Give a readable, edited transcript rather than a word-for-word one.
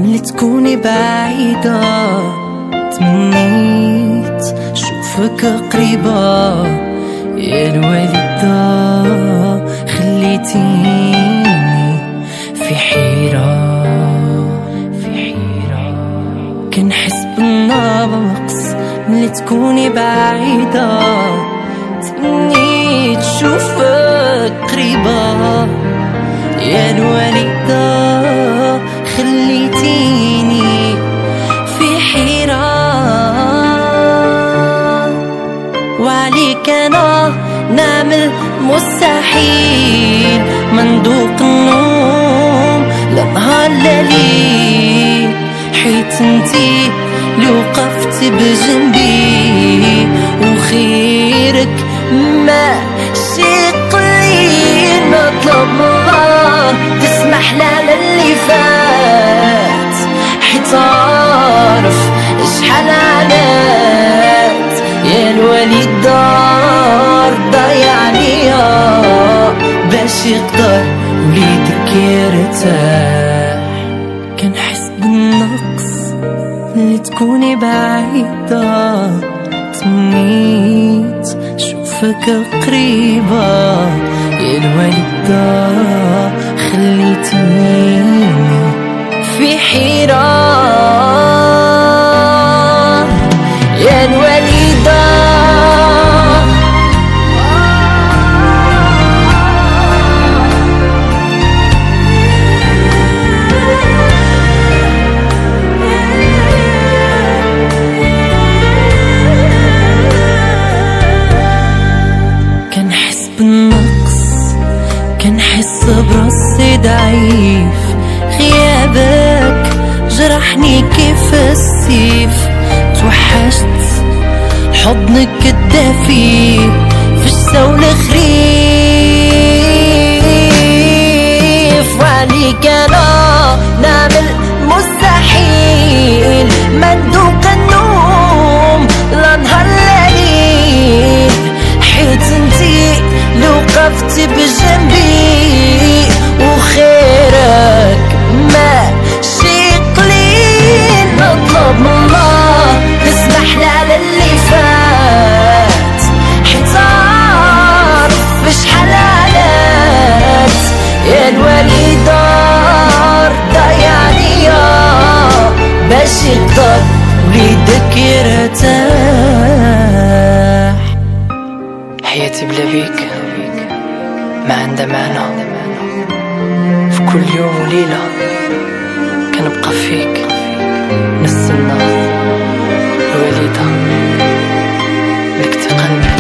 ملي تكوني بعيدة تمنيت شوفك قريبة يا الوالدة، خليتيني في حيرة كنحس بالنقص ملي تكوني بعيدة، تمنيت شوفك قريبة يا الوالدة، خليتيني في حيرة. وعليك أنا نعمل مستحيل، مندوق النوم لا نهار لا ليل، حيت انتي اللي وقفتي بجنبي، وخيرك ماشي قليل. نطلب من الله تسمح لنا اللي فات، حيت عارف شحال عنات يا الوالدة ضيع عليا باش يقدر وليدك يرتاح. كنحس بالنقص اللي تكوني بعيدة، تمنيت شوفك قريبة يا الوالدة، خليتيني في حيرة يا الوالدة. كنحس بالنقص، كنحس براسي ضعيف، غيابك جرحني كيف السيف، توحشت حضنك الدافي في الشتا والخريف. وعليك انا نعمل مستحيل، مندوق النوم لا نهار لا ليل، حيت انتي اللي وقفتي بجنبي، وخيرك ماشي قليل. نطلب من الله تسمح لنا اللي فات، حيت عارف شحال عنات يا الوالدة ضيع عليا باش يقدر وليدك يرتاح. حياتي بلا بيك ما عندها معنى، في كل يوم وليلة كنبقى فيك نستنى الوالدة لك تقلبي.